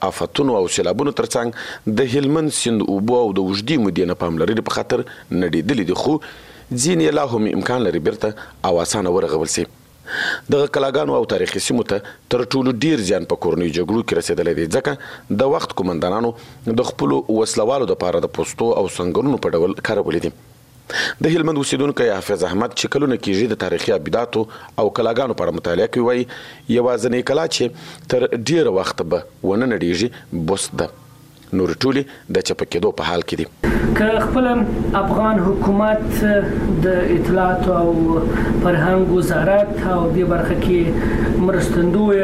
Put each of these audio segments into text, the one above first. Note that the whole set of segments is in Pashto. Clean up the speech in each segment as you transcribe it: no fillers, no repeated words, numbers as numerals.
آفتونو او سیلابونو ترڅنګ د هلمند سیند اوبو او د اوږدې مودې نه پاملرنې په خاطر نړېدلي دي، خو ځینې لا هم امکان لري بیرته او اسانه ورغول سي. دغه کلاګانو او تاریخي سیمو ته تر ټولو ډیر زیان په کورنیو جګړو کې رسېدلی دی، ځکه د وخت قومندانانو د خپلو وسلوالو دپاره د پوستو او سنګرونو په ډول کارولي دي. د هلمند اوسیدونکی حافظ احمد چې کلونه کېږي د تاریخي ابداتو او کلاګانو په اړه مطالعه کوي، وایي یوازینۍ کلا چې تر ډیره وخت به ونه نړېږي بست ده، نور ټولې د چپه کېدو په حال کې دي. که خپل افغان حکومت د اطلاعات او فرهنګ وزارت او د برخه کې مرستندوی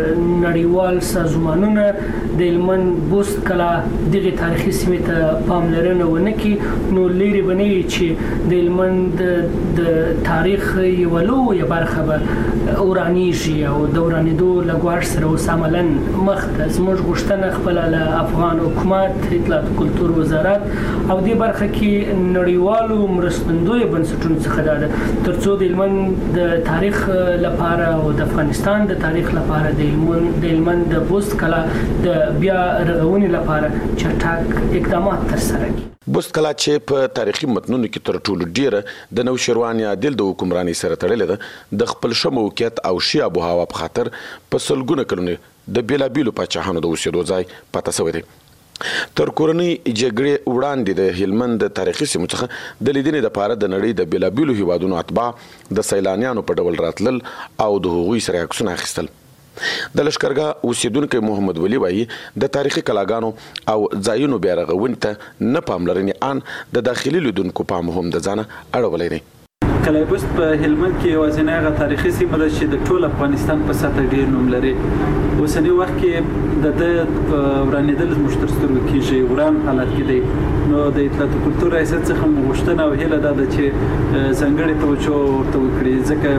نړیوال سازمانونه د هلمند بست کلا دغه تاریخي سیمې ته پاملرنه ونه کړي، نو لري بنوي چې د هلمند د تاریخ یوه لویه برخه به ورانیږي او د ورانېدو له ګواښ سره اوس عملاً مخ ته. زموږ غوښتنه خپله له افغان حکومت، اطلاعات او کلتور وزارت او دې برخه کې نړیوالو مرستندوی بنسټونو څخه ده ترڅو د هلمند د تاریخ لپاره او د افغانستان د تاریخ لپاره د هلمند د بست کلا د بیا رغونې لپاره چټک اقدامات ترسره کړي. بست کلا چې په تاریخي متنونو کې تر ټولو ډیره د نوشیروان عادل د حکمرانۍ سره تړلې ده، د خپل ښه موقعیت او ښې آب و هوا په خاطر په سلګونه کلونه د بیلابیلو پاچاهانو د اوسېدو ځای پاته شوی دی. تر کورنۍ جګړې وړاندې د هلمند د تاریخي سیمو څخه د لیدنې دپاره د نړۍ د بیلابیلو هیوادونو اتباع د سیلانیانو په ډول راتلل او د هغوی سره عکسونه اخیستل. د لښکرګاه اوسیدونکی محمد ولی وایي د تاریخي کلاګانو او ځایونو بیا رغونې ته نه پاملرنې ان د داخلي لیدونکو پام هم د ځانه اړولی دی. کلی بست په هلمند کې یوازینی هغه تاریخي سیمه ده چې د ټول افغانستان په سطحه ډېر نوم لري. اوسني وخت کې د ورانېدل زموږ تر سترګو کېږي، وران حالت کې دی. نو د اطلاعات او کلتور ریاست څخه مو غوښتنه او هیله دا ده چې ځانګړې توجه ورته وکړي،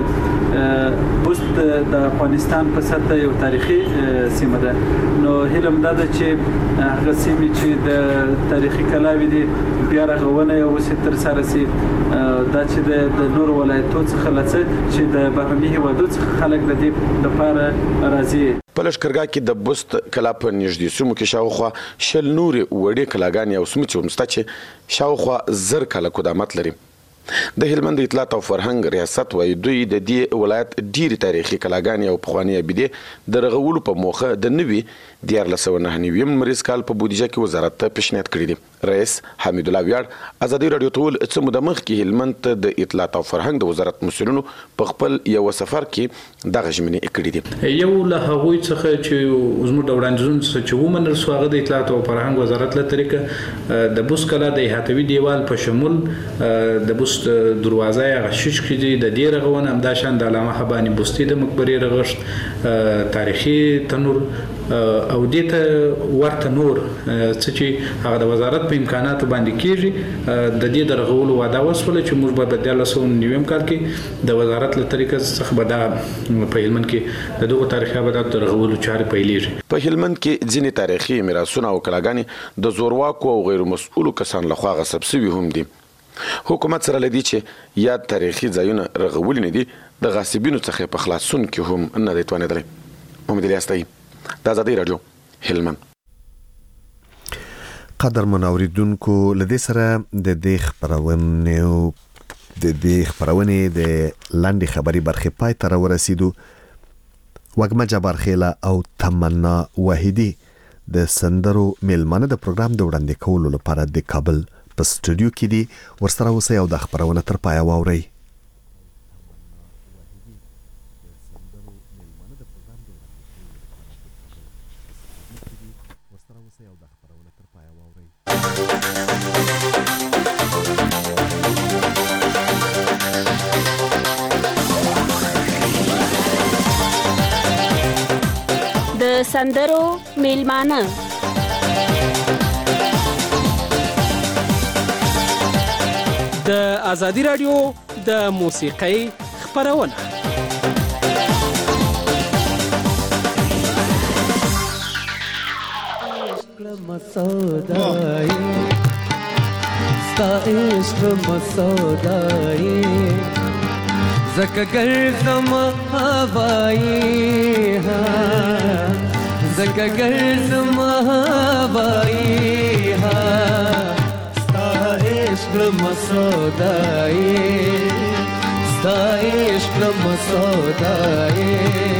ځکه بست د افغانستان په سطحه یو تاریخي سیمه ده. نو هیله م دا ده چې هغه سیمې چې د تاریخي کلاوې دي بیا رغونه یې اوس ترسره سي، دا چې د نورو ولایتو څخه لڅه چې د بهرني هیوادو څخه خلک د دې لپاره راځي. په لښکرګاه کې د بست کلا په نږدې سیمو کې شاوخوا 100 نورې وړې کلاګانې او سمڅې هم شته چې شاوخوا 1000 کاله قدامت لري. د هلمند اطلاعات او فرهنګ ریاست وایي دوی د دې ولایت ډېرې تاریخي کلاګانې او پخوانۍ ابدې د رغولو په موخه د نوي 1999 لمریز کال په بودیجه کې وزارت ته پیشنهاد کړی دی. رئیس حمید الله ویاړ ازادي راډیو ته وویل څه موده مخکې هلمند ته د اطلاعات او فرهنګ د وزارت مسؤلینو په خپل یو سفر کې دغه ژمنې کړې دي. یو له هغوی څخه چې زموږ د وړاندیزونو څخه چې ومنل سو هغه د اطلاعات او فرهنګ وزارت له طریقه د بست کلا د احاطوي دیوال په شمول د بست دروازه هغه شش کې د دې رغونه همداشان د علامه حباني بستي د مقبرې رغښت، تاریخي تنور او دې ته ورته نور څه چې هغه د وزارت په امکاناتو باندې کېږي د دې د رغولو وعده وسوله چې موږ به په 1999 کال کې د وزارت له طریقه څخه به دا په هلمند کې د دغو تاریخي ابداتو د رغولو چارې پیلېږي. په هلمند کې ځینې تاریخي میراثونه او کلاګانې د زورواکو او غیر مسؤلو کسانو لخوا غصب شوي هم دي. حکومت سره لدی چې یاد تاریخي ځایونه رغولي نه دي، د غاصبینو څخه په خلاصون کې هم نه دی توانېدلی. محمد الیاس طیب، د ازادي راډیو، هلمند. قدرمن اوریدونکو، لدې سره د دې خپرونې د لاندې خبري برخې پای ته راورسېدو. وږمه جبار خیله او تمنا واحدي د سندرو میلمانه د پروګرام د وړاندې کولو لپاره د کابل په سټوډیو کې دي. ورسره اوسئ او د خپرونه تر پایه واورئ. د سندرو میلمانه د ازادي راډیو د موسیقۍ خپرونه. زکه ګرځم هوایی زکه ګرځم هوایی ها ستا عشق مسودای ستا عشق مسودای.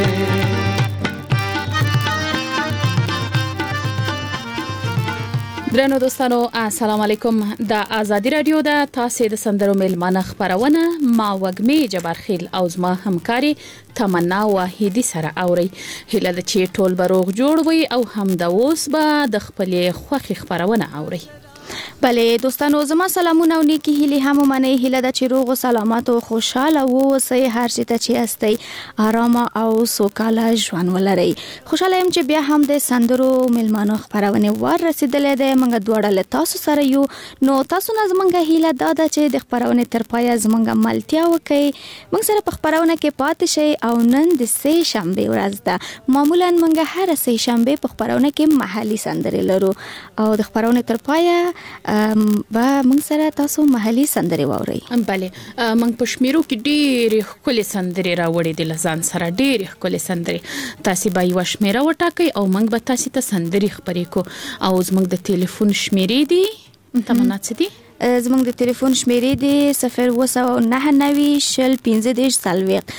درنو دوستانو السلام علیکم. د آزادی رادیو د تاسو د سندرو میلمانه خبرونه ما وګمی جبارخیل او زما همکاري تمنا واحدی سره اوري. هله د چی ټول بروغ جوړ وي او هم د اوس به د خپلې خوخي خبرونه اوري. بله دوستانو زما سلامونه او نیکی هیله هم منئ. هیله د چیروغ او سلامت او خوشاله اوسئ. هر څه ته چې استئ آرام او سوکاله ژوند ولرئ. خوشاله يم چې بیا هم د سندرو میلمانو خبرونه ور رسیدلې ده. موږ دواړه له تاسو سره یو. نو تاسو نه زمونږه هیله دا ده چې د خبرونه تر پای زمونږه ملتیا وکړئ. موږ سره په خبرونه کې پاتې شئ او نن د سه شنبه ورځ ده. معمولا موږ هر سه شنبه په خبرونه کې محلي سندرې لرو او د خبرونه تر پای با موږ سره تاسو محلي سندرې واورئ. بله موږ په شمیرو کې ډېر خپل سندرې راوړې دي لزان سره ډېر خپل سندرې. تاسو به یو شمیره وټاکئ او موږ به تاسو ته سندرې خبرې کو. او زموږ د ټلیفون شمیرې دي تمنا څه دي؟ زموږ د ټلیفون شمیرې دي 02990 شل 15 سلويق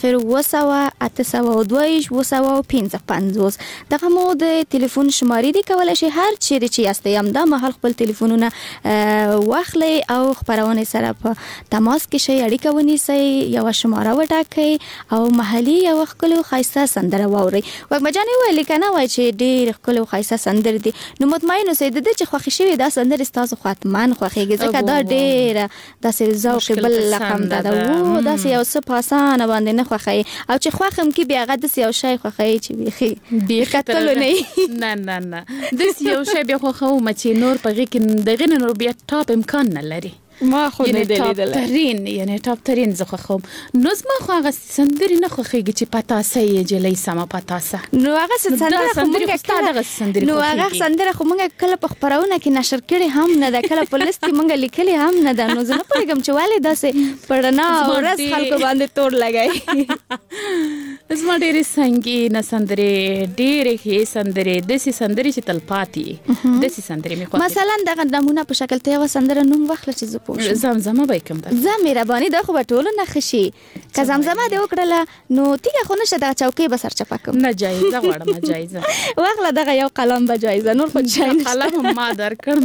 02822 دغه مو د ټلیفون شمارې دي. کولای شئ هر چیرې چې یاست یم دا مهال خپل ټلیفونونه واخلئ او خبرونه سره په تماس کې شئ اړیکه ونیسئ یو شماره وټاکئ او محلي یو خپل خاصه سندره واورئ. وګمجانې ویل کنه وای چې ډېر خپل خاصه سندره دي نو مطمئن اوسئ د چې خوښ شوی دا سندره تاسو خاطمان خوښ ځکه دا ډېر داسې ذوق بل لقم ده وو داسې یو څه پاسانه باندې نه خوښي او چې خوښم کې بیا غد یو شی خوښي چې بيخي کتل نه نه د یو شی بیا خوښو مچ نور پغې کې دغه نور بیا ټاپ امکان نه لري. ما خو نه لیدل یعنی ټاپ ترين زه خوښم. نو زما خو هغه سندري نه خوښيږي چې پتاسه یې جلې سما پتاسه. نو هغه سندره خو موږ نو هغه سندره خو موږ کله په خبرونه کې نشر کړي هم نه ده کله په لیست موږ لیکلي هم نه ده. نو زه نه پوهیږم چې والي داسې پړنا ورځ خلکو باندې تور لګای. زما ډېرې سنگینه سندرې ډېرې ښې سندرې داسې سندرې چې تلپاتې داسې سندرې مې خوښې. مثلا دغه نمونه په شکل ته یو سندره نوم واخله چې زه زمزمه به کوم ده. زه مهرباني د خو ټولو نه خشي که زمزمه دې وکړله نو تیګه خو نشه د چوکۍ به سر چپه کوم. نه جایزه غواړم جایزه واخله دغه یو قلم به جایزه نور خو جایزه قلم ما درکړ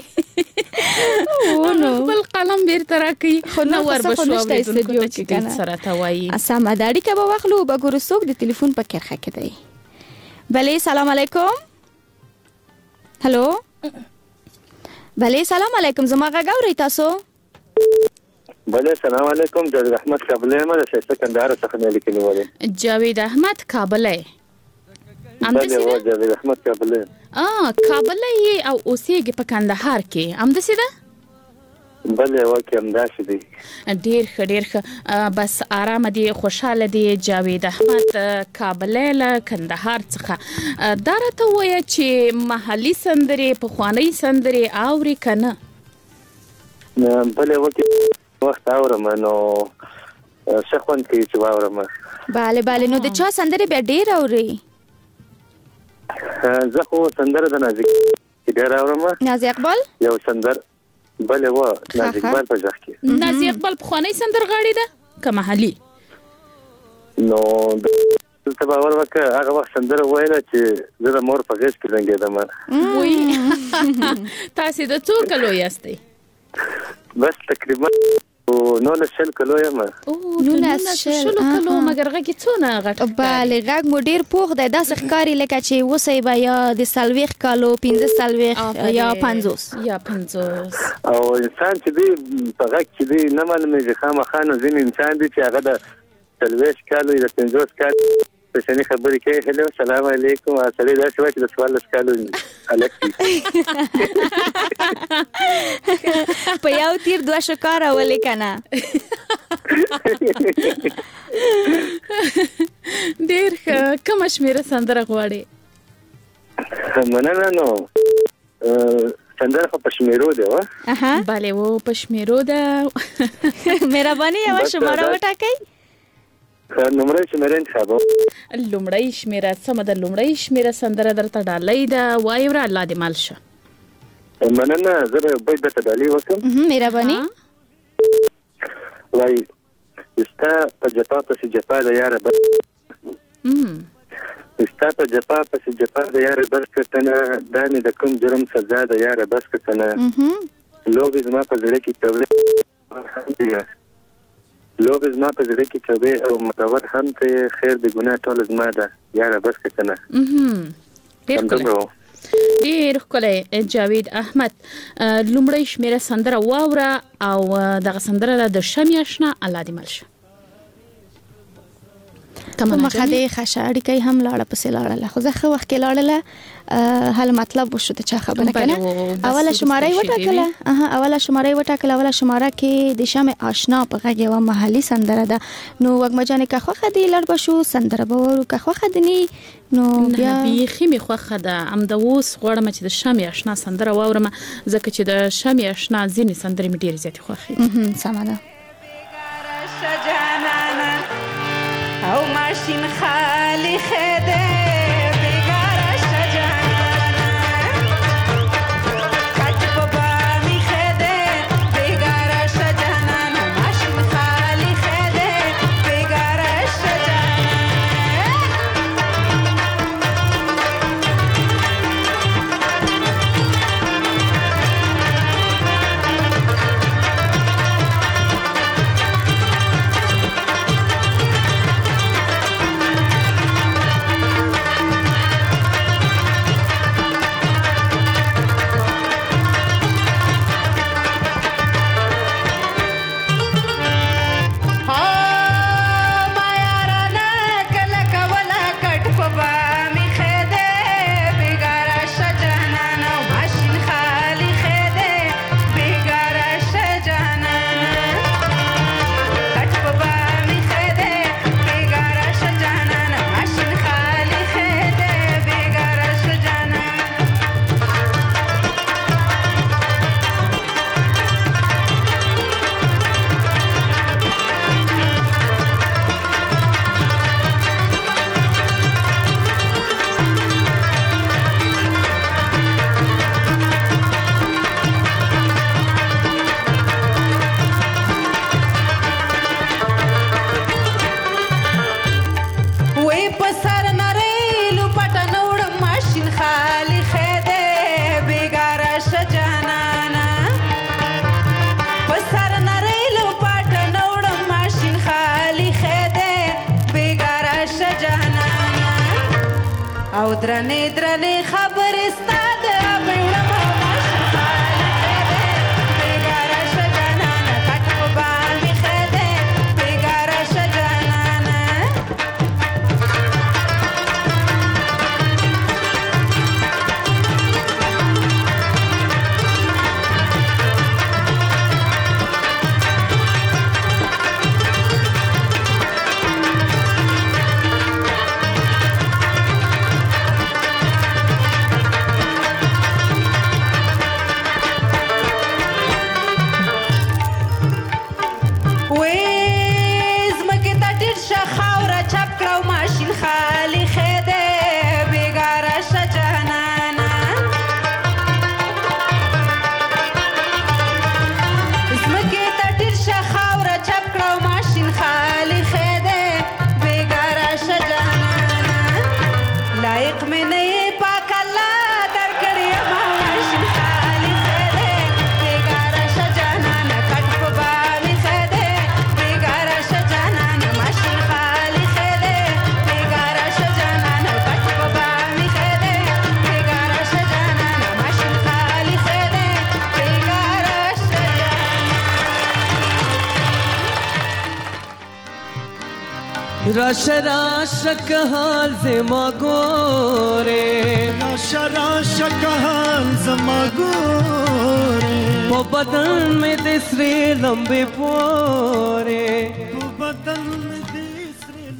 مخکې نو بل قلم بیرته راکړي خو نو ور بشو استودیو کې کنه سره توایي. سم داړي کې به واخلو به ګورو څوک د ټلیفون په کرخه کې دی. بله سلام علیکم. هلو بله سلام علیکم زما غږ اورئ تاسو؟ بله سلام علیکم جاوید احمد کابل یم د شایسته کندهار څخه نه لیکلی وله. جاوید احمد کابل بله و جاوید احمد کابل کابل یې او اوسېږي په کندهار کې همداسې ده؟ بله واکې همداسې دی. ډېر ښه بس آرامه دی خوشحاله دی جاوید احمد کابل له کندهار څخه. دا راته ووایه چې محلي سندرې پخوانۍ سندرې اوري که نه؟ بله واکې وخت اورم نو ښه خوند کوي چې واورم. بله نو د چا سندرې بیا ډېر اورئ؟ زه خو سندره د نازي ډېر اورم. نازي اقبال یو سندر بله و نازي اقبال په ځخ کې نازي اقبال پخوانۍ سندرغاړې ده که محلي؟ نو دلته باور وکړه هغه وخت سندره ویله چې زه د مور په غېږ کې لنګېدم. تاسې د څو کلو یاستئ؟ بس تقریبا 19 کلو یم. 19 کلو مګر غږ څونه غټ؟ بله غږ مو ډېر پوخ دی داسې ښکاري لکه چې اوسئ به یا د 40 کالو 15 یا 50 او انسان چې دی په غږ کې دی نه معلومېږي خامخا نو ځینې انسان دی چې هغه د 40 کالو یا 50 کالو پښنی خبرې کوي. هلو سلام علیکم اصلي داسې وایي چې د 14 کالو هلک په یو تیر دوه شکاره ولې که نه؟ ډېر ښه کومه شمېره سندره غواړې؟ مننه. نو سندره خو په شمیرو ده بله و په شمیرو ده. مهرباني یو شماره وټاکئ. لومړی شمیره انتخابو لومړی شمیره سم د لومړی شمیره سندره درته ډالۍ ده وای ور الله دې مال شه مننه زه به درته ډالۍ وکم مهرباني وای استا په جپا پسې جپا د یاره بس استا په جپا پسې جپا د یاره بس کتنه دانه د کوم جرم سزا د یاره بس کتنه لوګ زما په زړه کې توله لوګ زما په زړه کې کوي او متور هم ته خیر د ګناه ټول زما ده یاره بس کتنه ډیر ښکلی جاوید احمد لومړی شمیره سندره واوره او دغه سندره د شمع آشنا الله دې مل شه تمام خدای خشاړی کوي هم لاړه پسې لاړه خو زه خو وخت کې لاړه هل مطلب وشو ته چا خبره کنه اوله شماره اوله شماره کې د شمع آشنا په غږ یو محلي سندره ده نو وګمجانې که خو خدي لړ بشو سندره به ورو که خو خدني نو بیا بیخي می خوخه ده ام د اوس غواړم چې د شمع آشنا سندره واورم ځکه چې د شمع آشنا ځینې سندرې می ډېر زیات خوخي سمانه او ماشین خالی خده بیگارش جانانا کچ بابا می خده بیگارش جانانا ماشین خالی خده بیگارش او درنې درنې خبرې ستاده بیړه ماشین خالی خده بیګاره شجانانه کټ په باندې خده بیګاره شجانانه راشه راشه که حال زما گوره راشه راشه که حال زما گوره با بدن میں دسری لمبی پوره با بدن میں دسری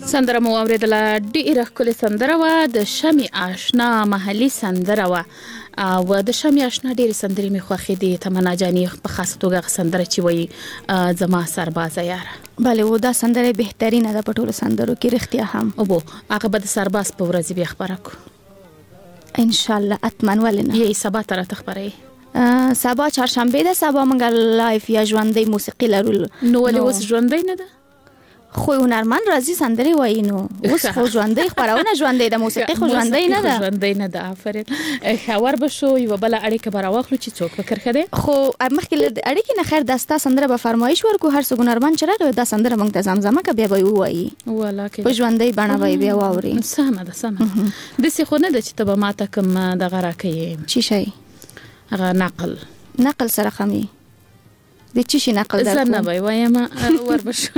سندره مو اوریدله ډیره ښکلې سندره وه د شمع آشنا محلي سندره وه او د شمع آشنا ډیرې سندرې مې خوښې دي تمنا جاني په خاصه توګه سندره چې وایي زما سربازه یاره بله و دا سندره بهترینه ده په ټولو سندرو کې رښتیا هم اوبو هغه به د سرباز په ورځ بیا خبره کو ان شاء الله اتمن ولنه یې سبا تر تخبرې سبا چهارشنبه ده سبا موږ لایف یا ژوندۍ موسیقي لرو نو ولې اوس ژوندۍ نه ده خو هنرمند راځي سندرې وایي نو اوس خو ژوندۍ خبرونه ژوندۍ ده موسیقي خو ژوندۍ نه ده ژوندۍ نه ده آفرین خبر بشو یو بل اړیکه به راواخلو چې څوک فکر کړي خو مخکې اړیکې نه خیر دستا سندره به فرمایش ورکو هر څو هنرمند چې راغی دا سندره موږ ته زمزمه که بیا به وایي ولکه په ژوندۍ بڼه وایي بیا واوري سمه ده سمه د څه خو نه ده چې ته به ماته کوم د غراکې چی شي هغه نقل سره خمي د چی شي نقل درکو زنه به وایم ور بشو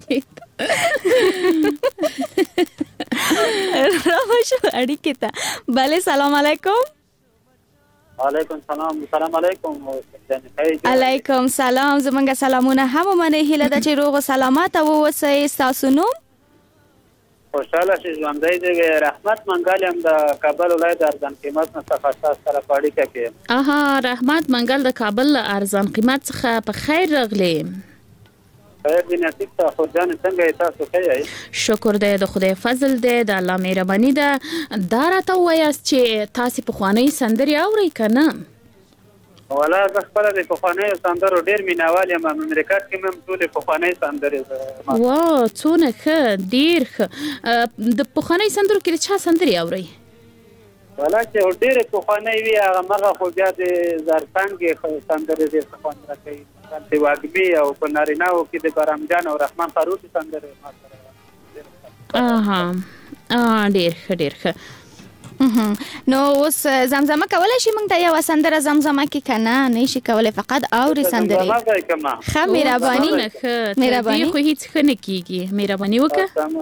رامشو اړیکې ته بله سلام علیکم وعلیکم سلام علیکم علیکم سلام زمونږ سلامونه هم منې هیله ده چې روغ او سلامت اوسئ ستاسو نوم خوشاله شي ژوندۍ دی رحمت منګل هم د کابل ولایت ارزان قیمت څخه سره پاړی کوي اها رحمت منګل د کابل ارزان قیمت څخه په خیر راغلی خیر دې نصیب ته خو ځان څنګه تاسو کوي شکر دې د خدای فضل دې د الله مهرباني ده دا راته وایاست چې تاسو په خواني سندري اورئ کنه ولا زه خپل د پخوانیو سندرو ډیر مینوال یم امریکا کې مم ټول پخواني سندرې واو څونه ښه ډیر ښه د پخواني سندرو کې چا سندري اورئ ولا چې ډیر پخواني وی هغه مغه خو بیا د زرڅنګ سندرې دې پخواني راکې د واګبي او په ناریناو کې د برامجان او رحمان فاروقي سندرې ما سره اها ډیر ښه نو اوس زمزمه کولای شي موږ ته یو سندره زمزمه کې کنه نه شي کولای فقط اوري سندري خه مهرباني خو هیڅ خنه کیږي مهرباني وکړه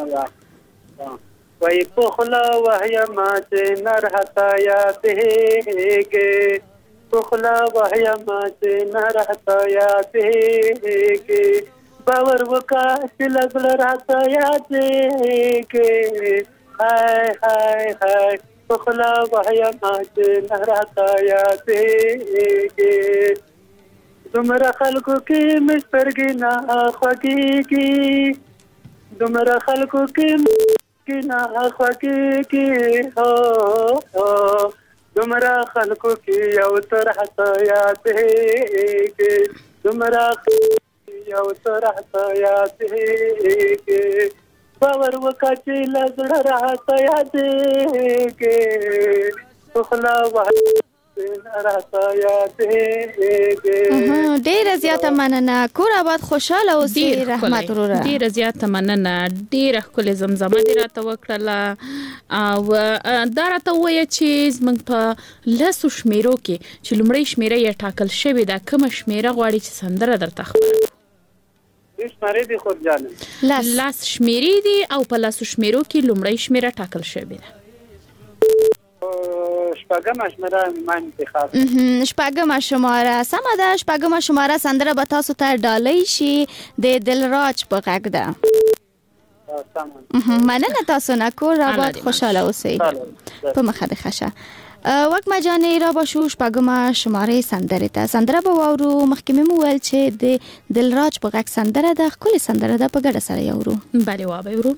وای په خلا وهیا ما چې نرحتا یادېږي په خلا وهیا ما چې نرحتا یادېږي باور وکړه چې لګل راته یادېږي هاي پخلا وحیا ماچ نهراتا یادېږي دومره خلکو کې مسترګې نه خوږېږي دومره خلکو کې نه خوږېږي دومره خلکو کې یو ترحته یادېږي دومره یو ترحته یادېږي باور وکړه چې لزړه راته یادېږي پخلا وحیا راته یادېږي ډېره زیاته مننه کور آباد خوشاله اوسئ رحمت وروره ډېره زیاته مننه ډېره ښکلې زمزمه دې راته وکړله او دا راته ووایه چې زموږ په لسو شمیرو کې چې لومړۍ شمیره یې ټاکل شوې ده کومه شمیره غواړي چې سندره درته خبره شمیرې دي خود جانم لاس شمیرې دي او په لاسو شمیرو کې لومړی شمیره ټاکل شوې ده شپږمه شمیره ما انتخاب شپږمه شماره سمه ده شپږمه شماره سندره به تاسو ته ډالۍ شي د دلراج په غږ ده مننه تاسو نه کور آباد خوشاله اوسئ په مخه د خشه وګما جانې را بشو شپږمه شماره سندره ته سندره به واورو مخکې مې وویل چې د دلراج په غږ سندره ده ښکلې سندره ده په ګډه سره یې اورو بله واورو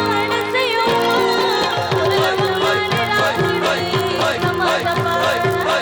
Bye.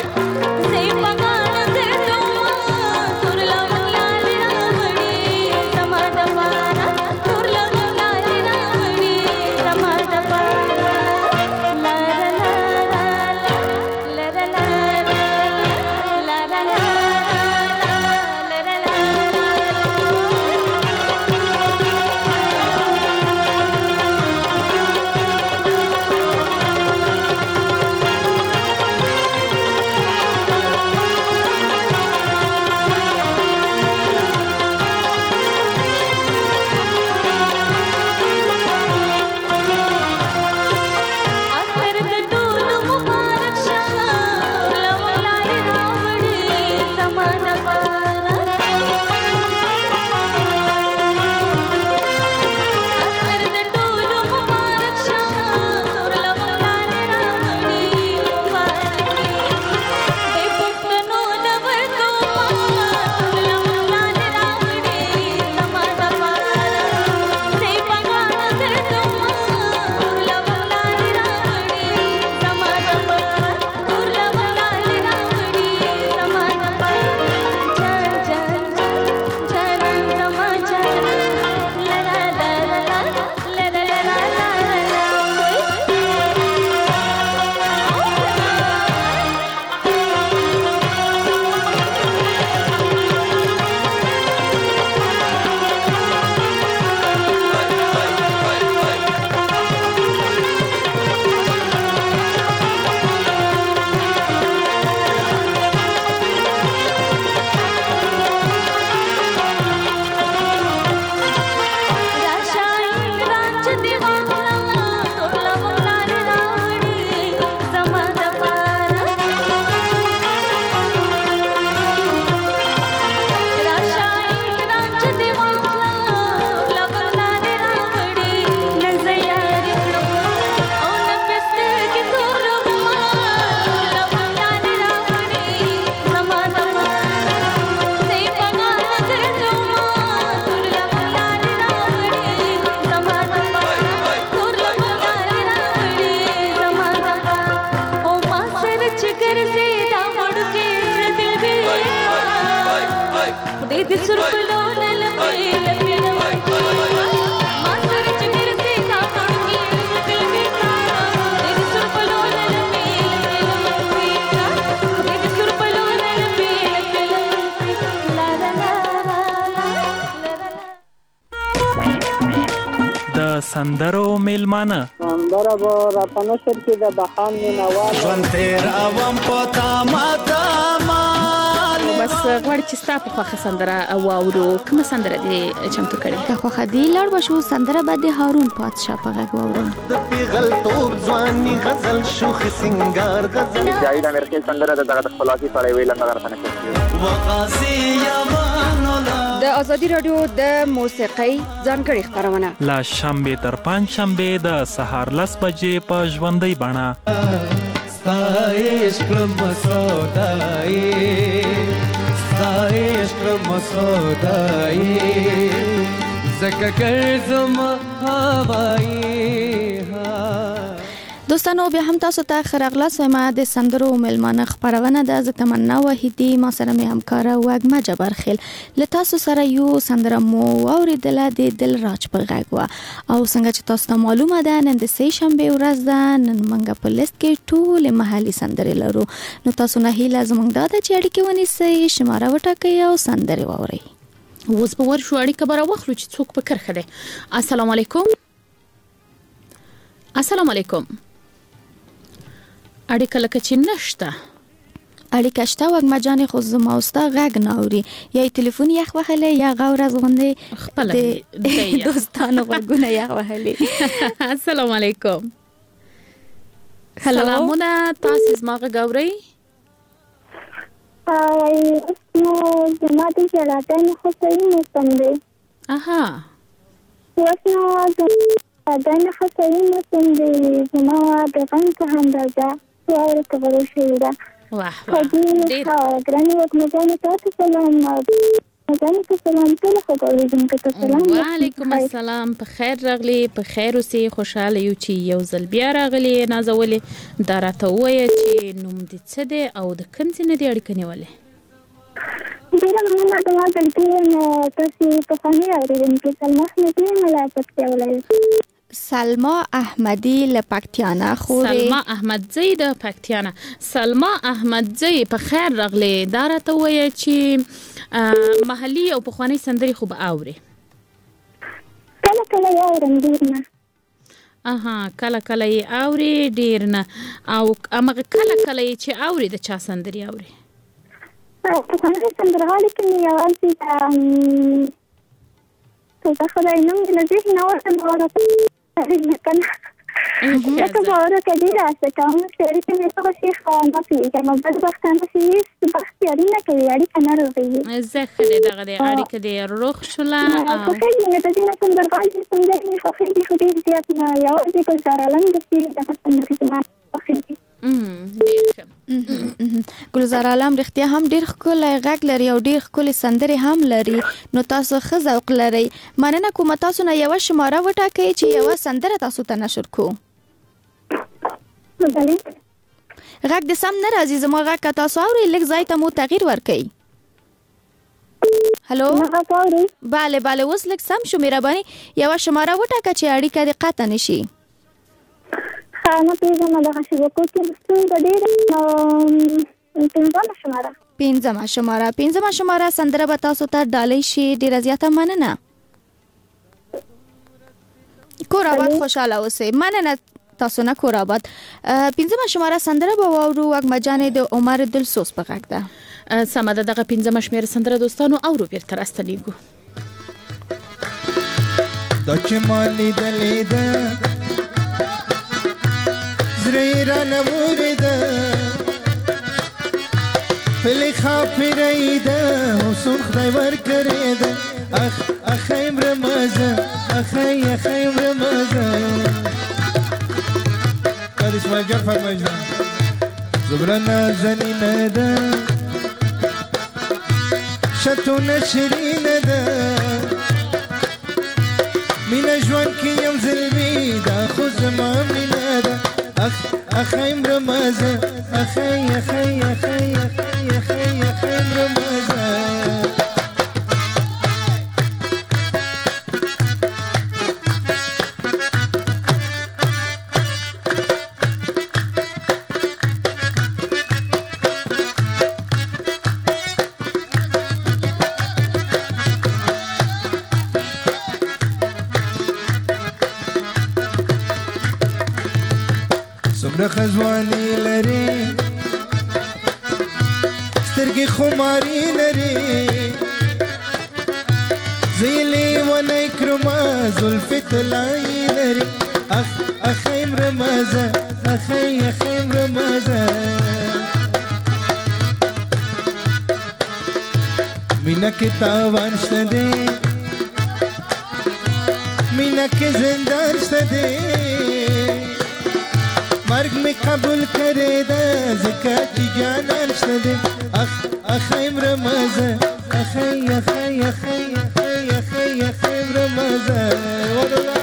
د سندرو میلمانه سندره به راته نشر کې د بهان مینوال ژوند تېروم په تامه بس غواړي چې ستا په خوښه سندره واورو. کومه سندره دې چمتو کړې؟ که خوښه دې لاړ به شو سندره به د هارون پادشاه په غږ واورم. د پیغلتوب ځواني غزل شوخ سنگار غزل جاوید امیر سندره د خپلواکۍ په اړه ویل هغه راته نشر وقاسي یمانولا د ازادي رادیو د موسیقۍ ځانګړي خبرونه لا شنبه تر پنځ شنبه د سهار 10 بجې په ژوندۍ بڼه ستایش کړم سودای ستایش کړم سودای زکه ګرځم هوای. دوستانو بیا هم تاسو ته خراغلا سم د سندرو ملمانه خبرونه د تمنا وحیدی ما سره می همکاره وګما جبرخیل ل تاسو سره یو سندره مو اوریدل د دل راج په غږ وا او څنګه چې تاسو ته معلومه ده نن د سې شنبه ورځ ده نن منګه په لیست کې ټول محلي سندرې لرو نو تاسو نه هیله زموږ د اړیکې ونیسئ شماره وټاکئ او سندرې واورئ. اوس به ورشو اړیکه بره واخلو چې څوک په کرخه ده. السلام علیکم. السلام علیکم. اړیکه لکه چې نشته. اړیکه شته وګما جان خو زما اوستا غږ ناوري یا ټلیفون یخ وهله یا غوړ از غونډه خپل دوستانو وګونه یخ وهله. السلام علیکم. سلامونه تاسو زما غوړی. نو زما د جلاتن خو صحیح مستم دی. اها واسنو دنه خو صحیح مستم دی زما د غن څخه اندازه وایي کولای شي دا. واه ډیر ګرانه وکړه چې تاسو سلام مزه سلام ټول خو کوم که سلام. وعلیکم السلام. په خیر راغلی په خیر اوسې خوشاله یو چې یو ځل بیا راغلی نازولې دا راته وایي چې نوم دې څه دی او د کوم ځای نه دې اړیکه نیولې؟ ډیره مننه دا دلته تاسو په فانی اورېدم کې سلام احمدی ملا پکې ولای. سلما احمدی له پکتیانا خوري. سلما احمدزی د پکتیانا. سلما احمدزی په خیر راغلی دا راته وایي چې محلي او پخوانی سندري خو به اوري. کله کله یې اورم ډیر نه. اها کله کله یې اوري ډیر نه او امغه کله کله چې اوري د چا سندري اوري؟ پخوانی سندرغاړي کې یو انسي ته خدای نوم دې نه نه ورته لکه باور کدی راځه کوم چې مې څه شي خوانا پیږه نو د وختانه چې بختیاري نه کوي اړیکه نه روي زه خله دغه اړیکه دې روخ شولا خو خېږي نه د دې څنګه راځي څنګه خو خېږي خو دې زیات نه یو دې کو سره لنګ دې د څنګه چې خېږي ګلزار عالم رښتیا هم ډیر ښکلی غږ لري او ډیر ښکلي سندرې هم لري نو تاسو ښه ذوق لرئ. مننه کوم تاسو نه یو شماره وټاکئ چې یو سندره تاسو ته نشر کو. غږ د سم نه راځي زما غږ که تاسو اورئ لږ ځای ته مو تغییر ورکئ. هلو بله بله اوس لږ سم شو مهرباني یو شماره وټاکه چې اړیکه دې قطع نشي. خانه پیژنه دغه شبکو کې ستونزه ډېره پنځمه شماره سندره به تاسو ته ډالۍ شي. ډېره زیاته مننه. کور آباد خوشحاله اوسئ. مننه تاسو نه کور آباد. پنځمه شماره سندره به واورو وګما جانې د عمر دلسوز په غږ ده. سمه ده دغه پنځمه شمېره سندره دوستانو اورو بیرته راستنیږو. دا چې ما لیدلې ده زړه رانه ده پلی خاپیرای ده حسن خدای ورکړی ده اخ عمر مزه اخ عمر مزه قد اسمع جعفر مجنون زبرنا زنینه ده شتونه شیرینه ده مینه ژوند کې یم زلمی ده خو زما مینه ده اخ عمر مزه اخ عمر مزه دومره خزواني لري سترګې خماري لري زیلی ونی کرما زلفی طلایی لري اخیم رمازه اخیم رمازه مینا کی تاوان شته دی مینا کی زندان شته دی مرگ می قبول کرے دا زکاتی جانان شته دی اخیم رمازه اخیم رمازه والله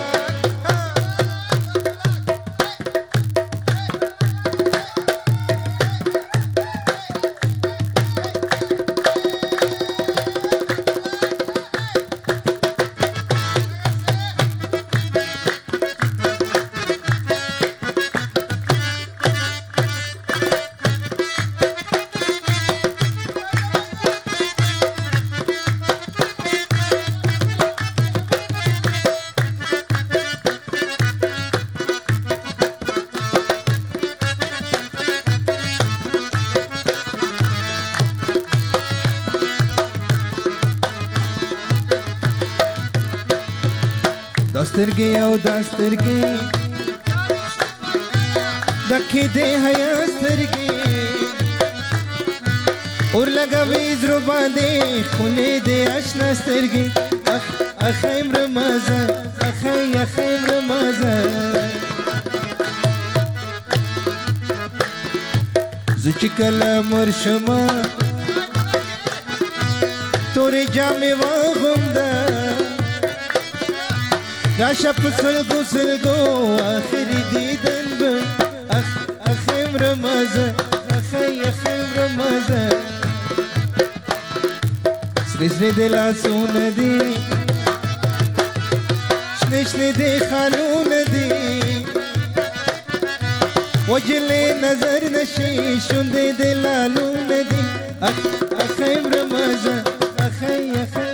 دسترګي او دسترګي دکې دې حیا سترګي اور لګوي زړه باندې خولې دې آشنا سترګي اخیم رمازه اخیم رمازه زچ کله مرشما تورې جامې واغوندا راشا په سلګو آخري دیدن به اخیم رمازه اخیم رمازه سری د لاسونه دي شنه د خالونه دي وجلې نظر نشي شونډې د لالونه دي اخیم رمازه اخیم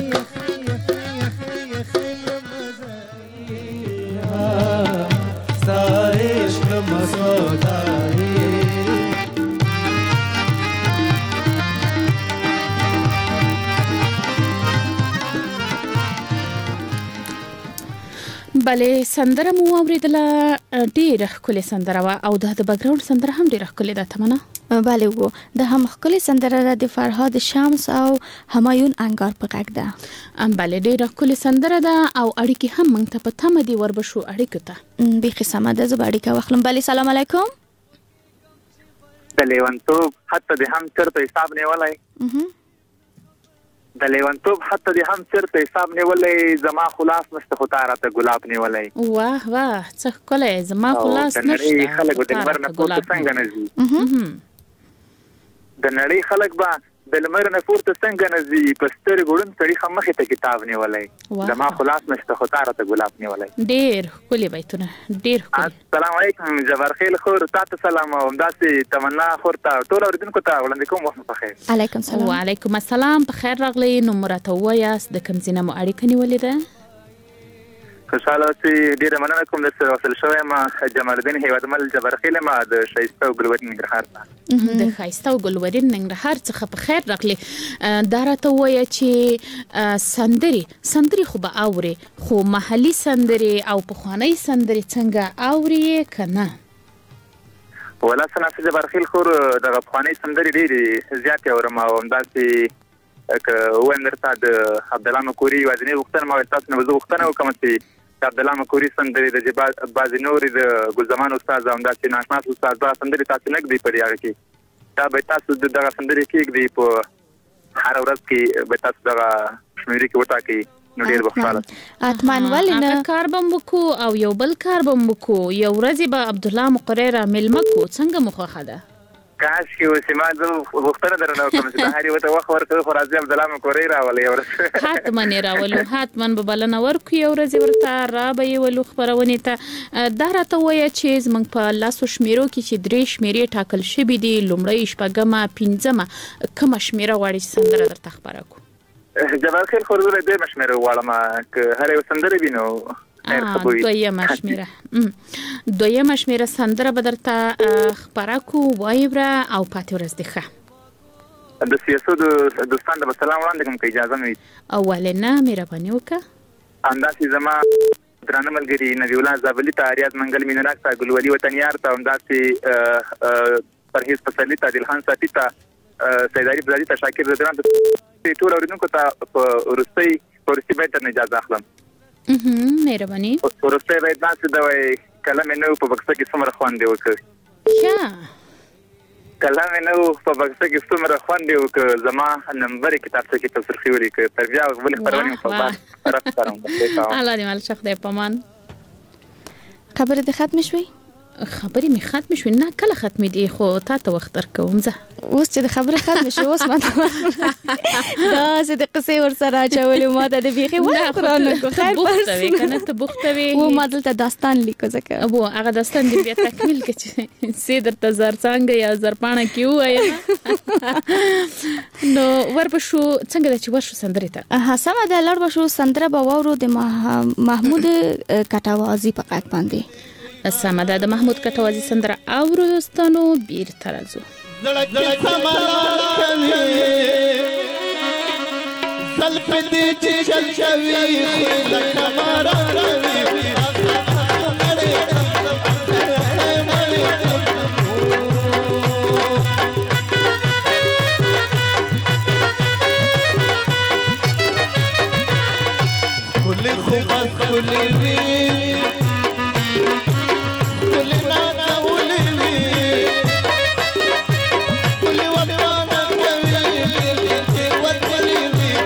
بله سندره مو اوریدله ډیره ښکلې سندره وه او د بګراوند سندره هم ډیره ښکلې ده تمنا. بله وو د هم ښکلې سندره د فرهاد شمس او همایون انګار په غږ ده. بله ډیره ښکلې سندره ده او اړیکې هم موږ ته په تمه دي وربشو اړیکو ته بیخي سمه ده زه به اړیکه واخلم. بله سلام علیکم. د لیونتوب حتی د هم چرته حساب نیولی د لیونتوب حتی د هم چرته حساب نیولی زما خلاص نشته خو تا راته ګلاب نیولی. واه څه ښکلی زما خلاص نشته. د نړۍ خلک به د لمر نه پورته څنګه نه ځي د نړۍ خلک به د لمر نه پورته څنګه نه ځي په سترګو ړوند سړي ښه مخې ته کتاب نیولی زما خلاص نشته خو تا راته ګلاب نیولی. ډېر ښکلي بیتونه ډېر ښکلي. السلام علیکم جبارخیل خور تا ته سلام او همداسې تمنا خور ته ټولو اورېدونکو ته وړاندې کوم وخت مو په خیر. علیکم سلام. وعلیکم السلام په خیر راغلی. نوم مو راته ووایاست د کوم ځای نه مو اړیکه نیولې ده؟ خوشحاله اوسئ. ډېره مننه کوم درسره وصل شوی یم. جمال الدین هیوادمل جبارخیل یم د ښایسته او ګلورین ننګرهار څخه. د ښایسته او ګلورین ننګرهار څخه په خیر راغلې. دا راته ووایه چې سندرې خو به اورې خو محلي سندرې او پخوانۍ سندرې څنګه اورې که نه؟ ولا سناسه جبارخیل خور دغه پخوانۍ سندرې ډېرې زیاتې اورم او همداسې که ووایم درته د عبدالله مکوري یوازینۍ غوښتنه ما تاسو نه به زه غوښتنه وکړم چې د عبدالله مکوري سندرې د بعضې نورې د ګلزمان استاد او همداسې ناشناس استاد دغه سندرې تاسو نه ږدئ په دې هغه کې دا به تاسو دغه سندرې کېږدئ په هره ورځ کې به تاسو دغه شمېرې کې وټاکئ نو ډېر به خوشحاله اتمن ولې نه کار به مو وکړو او یو بل کار به مو وکړو یو ورځې به عبدالله مقری را میلمه کړو څنګه مو خوښه ده؟ کاش کې اوس ما زه غوښتنه درنه وکړم چې د هر یو ته وخت ورکوي خو راځي عبدالله مکوري راولي یو ورځ حتما یې راولو حتما به بلنه ورکړو یو ورځ ورته را به یې ولو خپرونې ته. دا راته ووایه چې زموږ په لاسو شمیرو کې چې 3 شمیرې ټاکل شوي دي لومړۍ شپږمه پنځمه کومه شمیره غواړي چې سندره درته خپره کړو؟ جبارخیل خور زه ډېر شمیره غواړم که هر یو سندره وي نو دویمه شمیره سندره به درته خپاره کو وایي بره او پاتې ورځ دی ښه د سیاسو دوستان ته به سلام وړاندې کوم که اجازه مې وي اولې نه مهرباني وکړه همداسې زما درانه ملګري نبی الله زابلي ته ریاض منګل مینراک ته ګلولي وطنیار ته همداسې پرهیز پسرلي ته دلخان صافي ته سید علي بزادي ته شاکر رضوان ته ټول اورېدونکو ته په وروستۍ بیت ترنه اجازه اخلم مهرباني وروستی بیت داسې ده وایي کله مې نه و په بکسه کې څومره خوند یې وکړ کله مې نه و په بکسه کې څومره خوند یې وکړ زما نمبرې کتابچه کې په سرخي ولیکه تر بیا بلې خپرونې په بعد طرف کارم الله دې مال شخ دی پمان خبرې دې ختمې شوې خبرې مې ختمې شوې نه کله ختمې دي خو تا ته وخت درکوم زه اوس چې د خبرې ختمې شوې اوس ما داسې د قصې ورسره اچولې ما ته د بیخي وخت رانکو خیر بوخته وې که نه ته بوخته وې و ما دلته داستان لیکو ځکه هغه داستان دې بیا تکمیل کړه چې څه درته زرڅانګه یا زرپاڼه کې ووایه نو ورپشو څنګه ده چې ورشو سندرې ته سمه ده لاړ به شو سندره به واورو د محمود کټوازي په غږ باندې سمه ده د محمود کټوازي سندره اورو دوستانو بیرته راځو زلف دې چې چل شوي لکه مارا كل خوبك كل وي كل نانا ولوي كل وطانا كوي وطولي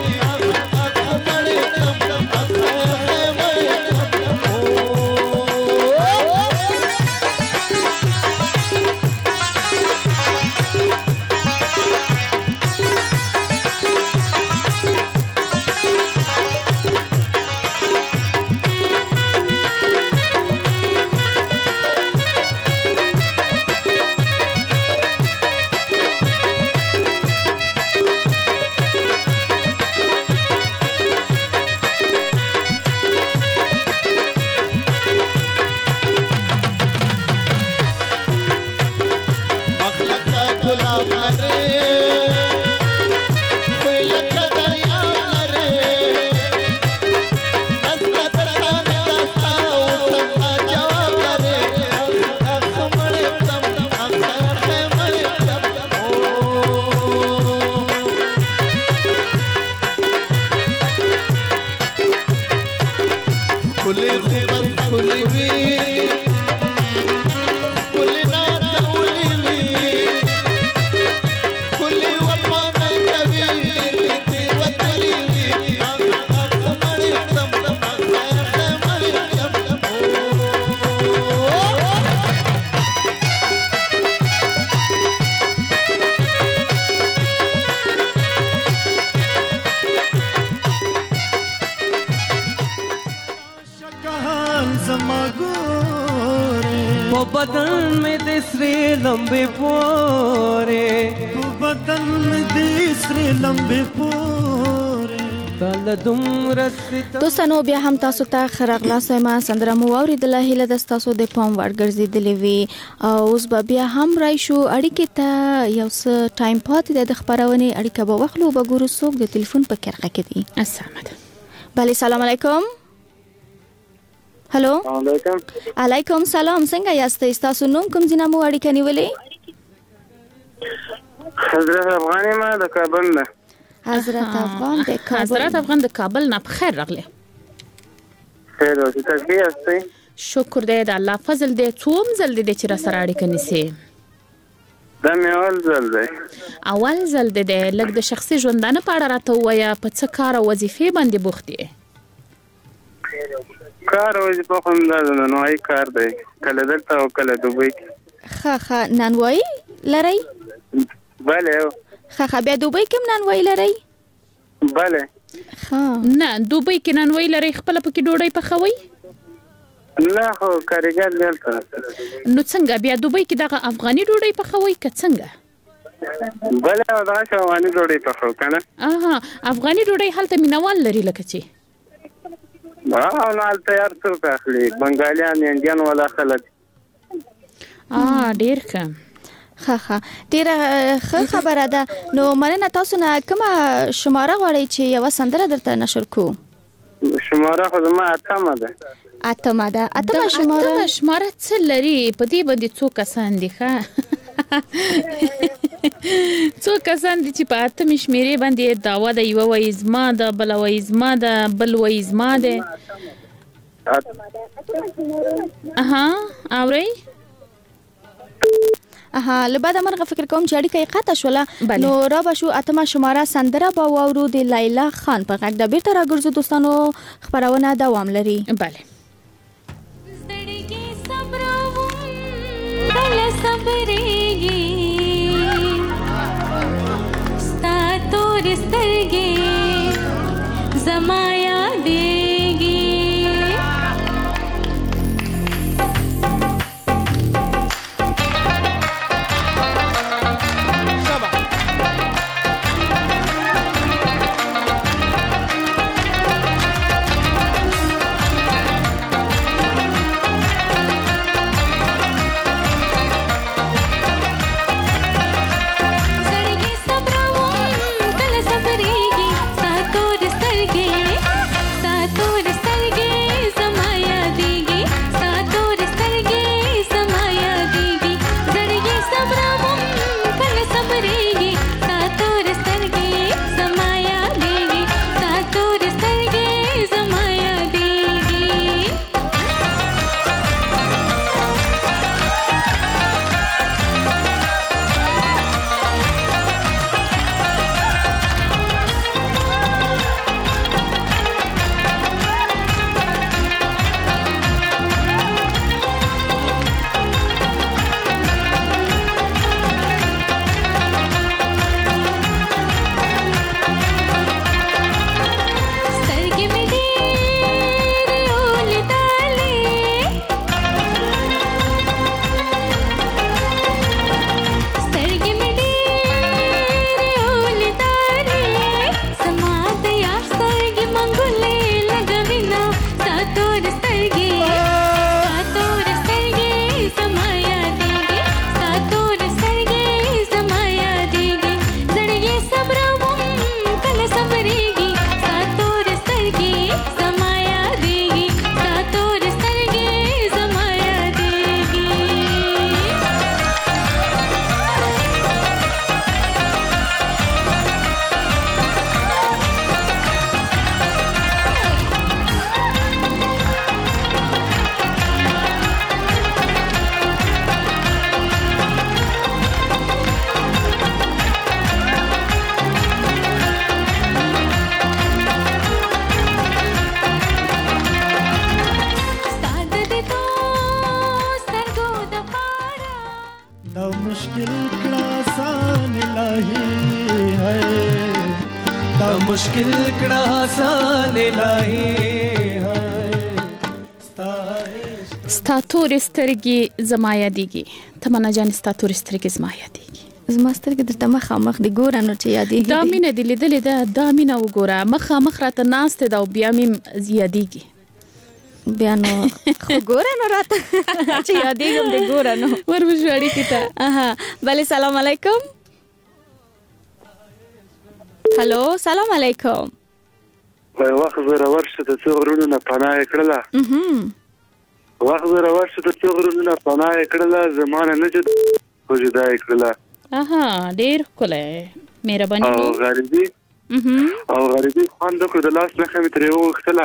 بدن में तीसरे लंबे पोरे بدن में तीसरे لمبه پوره دوستانو بیا هم تاسو ته خراغلاسه ما سندره مو اوریدله هله د تاسو د پام ورګرځیدلې وی او اوس بیا هم رای شو اړیکې ته یو څه ټایم پاتې د خبرونه اړیکه به وخلو به ګورو څوک د ټلیفون په کرغه کې دي السلام علیکم بله سلام علیکم هلو علیکم سلام څنګه یاست تاسو نوم کوم ځای مو اړیکه نیولې حضرت افغانی ما د کابل نه حضرت افغان د کابل نه بخیر راغله خیر اوسې تاسو یاستئ شکر دې د الله فضل دې څوم زل دې چې را سره اړیکه نیسي دا مې اول زل دې لږ د شخصي ژوندانه په اړه راته وایا په څه کار او وظیفې باندې بوخت دي کار او وظیفه هم دا نوای کار دی کله دلته او کله دوبۍ ښه نانوای لري بله ښه بیا دوبۍ کې نانوای لري بله نه دوبۍ کې نانوای لري خپل پکې ډوډۍ پخوي نه خو کارګر دلته نو څنګه بیا دوبۍ کې دغه افغاني ډوډۍ پخوي که څنګه بله دا افغاني ډوډۍ پخو کنه افغاني ډوډۍ هلته مینوال لري لکه چې نو تیار څوک اخلي بنګالیان انډیان ولا خلک ډیر ښه ډیره ښه خبره ده. نو مننه تاسو نه کومه شماره غواړئ چې یو سندره درته نشر کو؟ شماره خو زما اتمه ده. اتمه شماره څه لري په دې باندې څو کسان دي ښه څو کسان دي چې په اتمه شمیرې باندې داوا د یو وای زما د بل وای زما د بل وای زما ده اوري لبعد مرغه فکر کوم چې اړیکه قطع شوله نو را به شو اتمه شماره سندره با واورو د لیلا خان په غږ د بیرته راګرځو دوستانو خبرونه دوام لري. بله زمایا دیگی मुश्किल कड़ा आसान लाही ستا تور سترګې زما یادېږي تمنا جان ستا تور سترګې زما یادېږي زما سترګې درته مخامخ دي ګوره نو چې یادېږي دا مینه دې لیدلې ده دا مینه وګوره مخامخ راته ناسته ده او بیا مې یادېږي بیا نو خو ګوره نو راته چې یادېږم دې ګوره نو وربشو اړیکې ته بله سلام علیکم هلو سلام علیکم وخت زه راورشه د څو غرونو نه پناه یې کړله وخت زه راورشه د څو غرونو نه پناه یې کړله زمانه نه جدا خو جدا یې کړله ډېر ښکلی مهرباني او غریبي خوند وکړو د لاس نښه مې ترې وغوښتله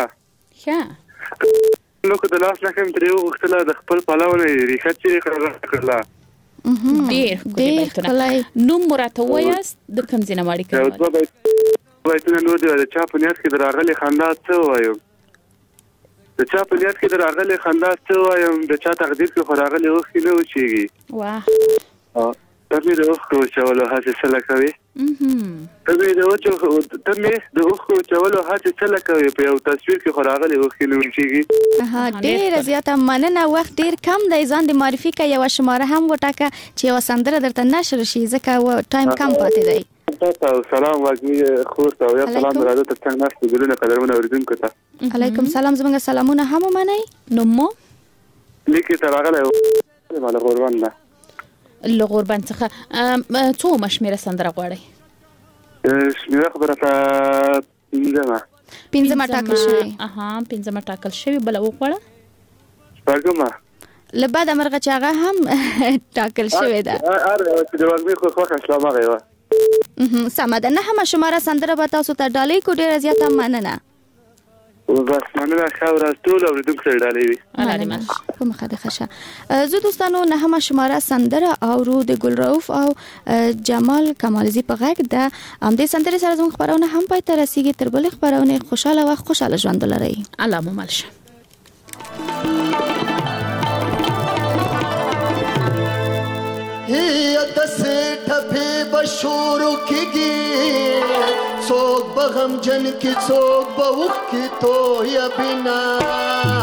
د لاس نښه مې ترې وغوښتله د خپل پلو نه یې ریښه چیرې کړله ډېر ښکلی نوم مو راته ووایاست د کوم ځای نه اړیکه بیتونه نور دی د چا په نیت کې د راغلې خندا څه ووایم د چا په نیت کې د راغلې خندا څه ووایم د چا تقدیر کې خو راغلې اوښکې نه وچېږي ته مې د اوښکو وچولو هڅې څه لکوې ته مې د اوښکو وچولو هڅې څه لکوې په یو تصویر کې خو راغلې اوښکې نه وچېږي ډېره زیاته مننه وخت ډېر کم دی ځان د معرفي که یوه شماره هم وټاکه چې یوه سندره درته نشر شي ځکه ټایم کم پاتې دی تاسو او سلام واګمی خور ته او یا سلام راځه تر څنګه ناست ګلونه قدرمنه اوریدونکو ته علیکم سلام زموږ سلامونه هم منئ نو مو لیکي تر هغه مال غوربند نه لغوربند څخه څو مشمیره سندره غواړي شمیره خبره ته پنځمه ټاکل شوی پنځمه ټاکل شوی بل وغواړه شپږمه لبعد امرغه چې هغه هم ټاکل شوی ده چې د واګمی خو خوښه اسلام هغه و سمه ده نه هم شماره سندره به تاسو ته ډالۍ کو ډیره زیاته مننه بس مننه خبره ټول اوریدونکو ته ډالۍ وي کوم خاطر ښه زه دوستانو نه هم شماره سندره اورو د ګل رؤف او جمال کمالزی په غږ ده همدې سندره سره زموږ خبرونه هم پای ته رسیږي تر بل خبرونه خوشاله وخت خوشاله ژوند ولرئ الله مو ملشه هي دسه ټپه بشورو کیږي څوک بغم جن کی څوک بوخ کی تو یا بنا